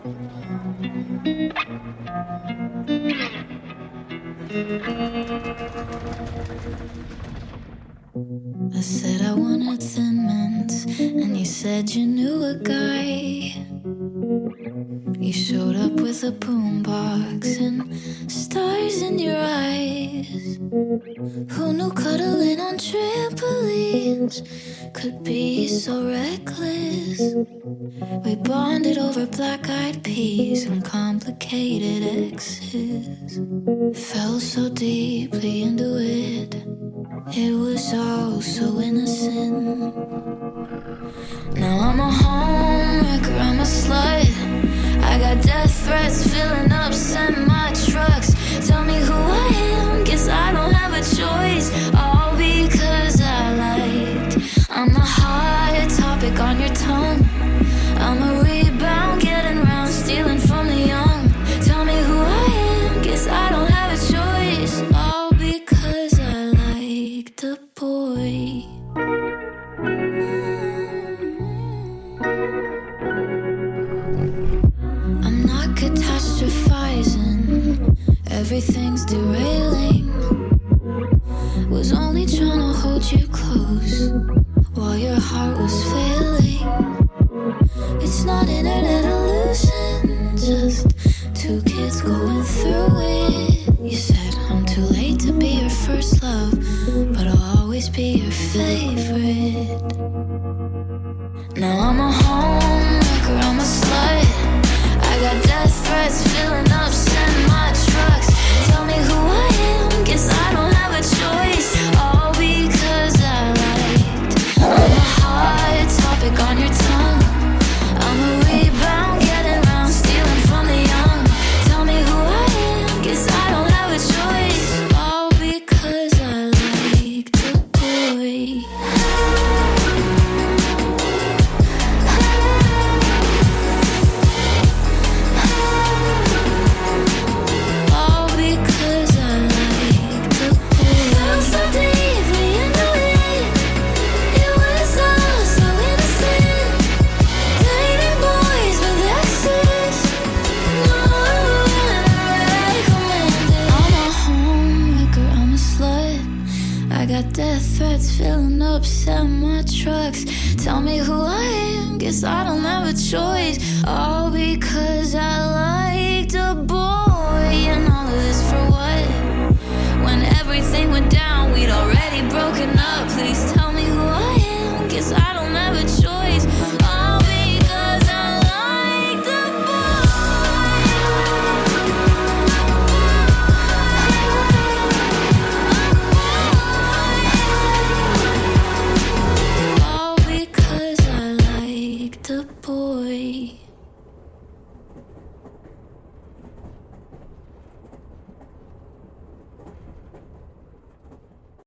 I said I wanted Thin Mints, and you said you knew a guy. You showed up with a boombox and stars in your eyes. Who knew cuddling on trampolines could be so reckless? We bonded over black-eyed peas and complicated exes. Fell so deeply into it. It was all so innocent. Now I'm a homewrecker, I'm a slut. I got death threats filling up semi-trucks. Tell me who I am, guess I don't have a choice. All because I liked. I'm a hot topic on your tongue. I'm a rebound, getting round, stealing from the young. Tell me who I am, guess I don't have a choice. All because I liked a boy. I'm not catastrophizing, everything's derailing. Was only trying to hold you close while your heart was failing. It's not internet illusion, just two kids going through it. You said I'm too late to be your first love, but I'll always be your favorite. Now I'm a homewrecker, I'm a slut. I got death threats filling up semi-trucks. Tell me who I am, guess I don't have a choice. All because I liked. I'm a hot topic on your tongue. I'm a rebound, getting round, stealing from the young. Tell me who I am, guess I don't have a choice. All because I liked a boy. All because I liked a boy. Fell so deeply into it. It was all so innocent. Dating boys with exes. No one recommended. I'm a homewrecker, I'm a slut. I got death threats filling up semi-trucks. Tell me who I am, guess I don't have a choice. All because I liked a boy. And all of this for what? When everything went down, we'd already broken up. Please tell